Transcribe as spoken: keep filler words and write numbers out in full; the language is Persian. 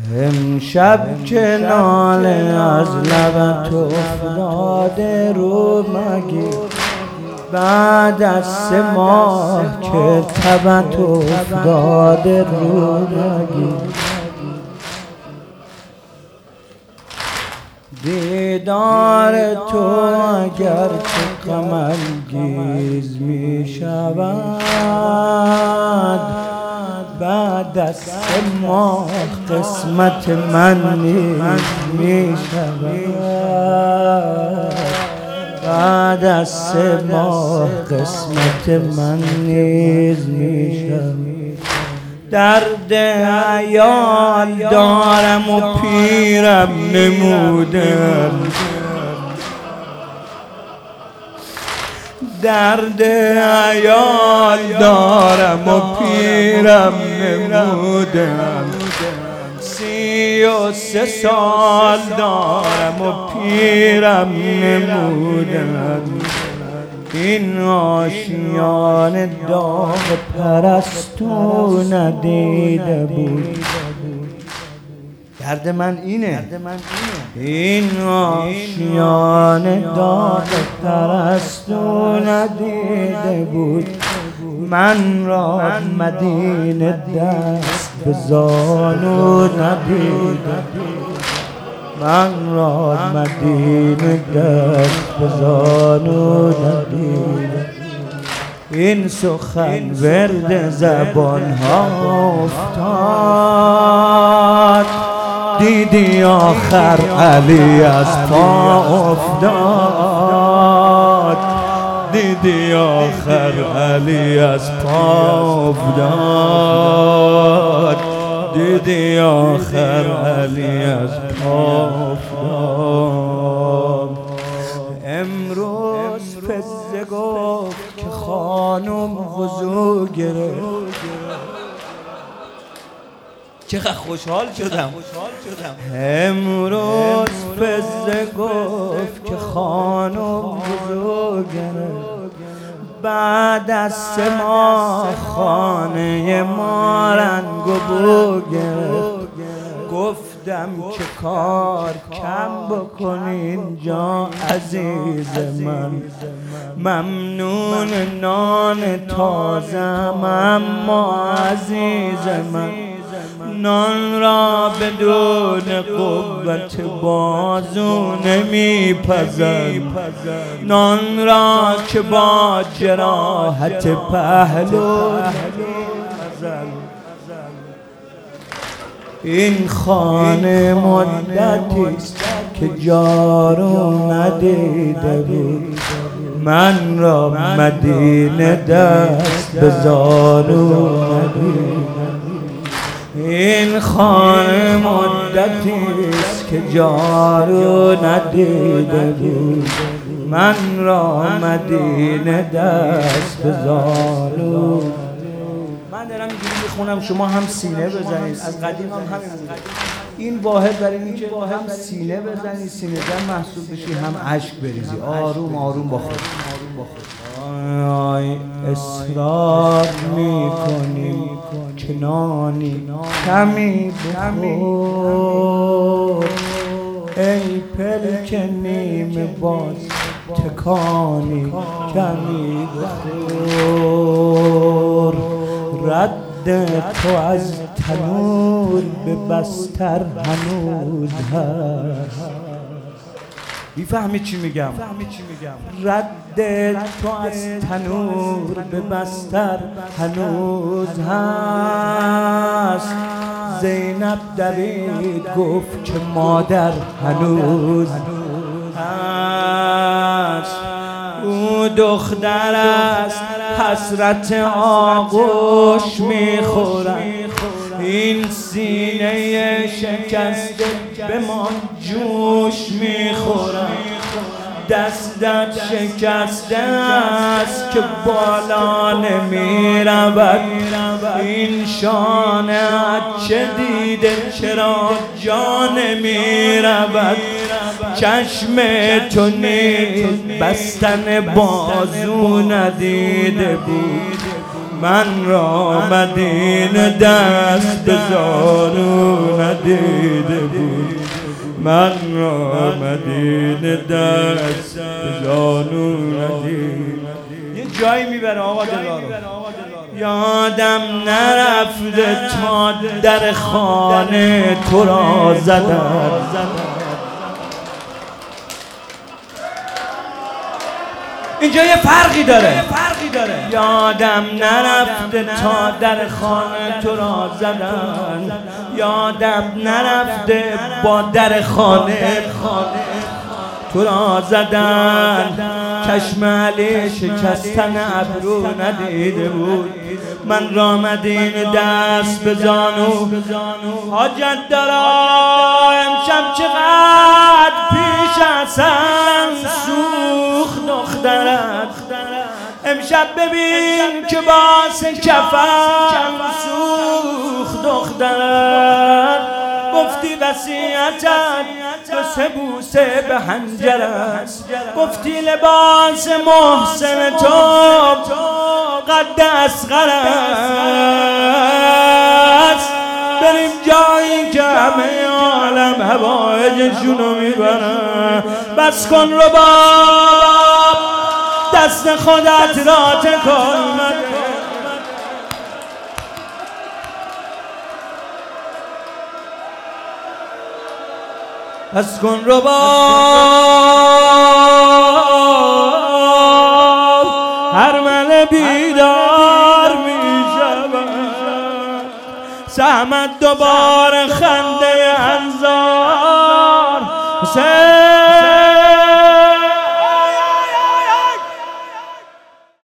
امشب که ناله از لبت افتاده رو مگیر، بعد از سه ماه که تبت افتاده رو مگیر. دیدار تو اگر که غم انگیز می شود، بعد از سه ماه قسمت من نیز می شود. بعد از سه ماه قسمت من نیز می شود. درد عیال دارم و پیرم نمودم، درد عیال دارم و پیرم نمودم. سی و سه سال دارم و پیرم نمودم. این آشیان داغ پرستو ندیده بود. درد من اینه، این آشیان داغ پرستو ندیده بود. من را مدینه دست به زانو ندیده بود. من را مدینه دست به زانو ندیده. این سخن ورد زبان ها افتاد، دیدی آخر علی از پا افتاد. دیدی آخر علی از پا افتاد. دیدی آخر علی از پا افتاد. امروز فزه گفت که خانم وضو گرفت. چقدر خوشحال شدم. امروز فزه گفت که خانم وضو گرفت. بعد از سه ماه خانه ما رنگ و بو گرفت. گفتم که کار کم بکن اینجا عزیز من، ممنون نان تازم اما عزیز من. نان را بدون قوت بازو نمیپزم، نان را که با جراحت پهلو نمیپزم. این خانه مدتیست که جارو ندیده بود. من را مدینه دست به زانو ندیده. این خانه مدتیست که جارو ندیده بود. من را مدینه دست به زانو. من دارم اینجوری میخونم، شما هم سینه بزنید. از قدیم هم همین بود. این واحد برای اینکه هم سینه بزنی، سینه زن محسوب بشی، هم اشک بریزی. آروم آروم با خود. آی اصرار میکنی که نانی کمی بخور، ای پلک نیم باز تکانی کمی بخور. رد تو از تنور به بستر هنوز هست. میفهمی چی میگم؟ رد تو از تنور به بستر هنوز هست. زینب دوید گفت که مادر هنوز هست. او دختر است حسرت آغوش میخورد. این سینه شکسته به ما جوش میخورد. دستت شکسته است که بالا نمی رود. این شانه چه دیده چرا جا نمی رود. چشم تو نیز بستن بازو ندیده بود. من را مدینه دست به زانو ندیده بود، من را مدینه دست به زانو ندیده. یه جایی میبره آقا دلارو. یادم نرفته تا در خانه تو را زدم، اینجا یه فرقی داره. یادم نرفته تا در خانه تو را زدن، یادم نرفته با در خانه تو را زدن. چشم علی شکستن ابرو ندیده بود، من را مدینه دست به زانو. حاجت دارا امشب چقدر پیش حسن سوخت دخترت، امشب ببین که باس کفن سوخت دخترت. گفتی وصیتت دو سه بوسه به حنجرت، گفتی لباس محسن تو قد اصغر است. بریم جایی که همه عالم هوایجشونو میبرن. بس کن رباب دست خودت را تکان بده، بس کن رباب هر من بیدار می شود. سهمت دوباره خنده انظار حسین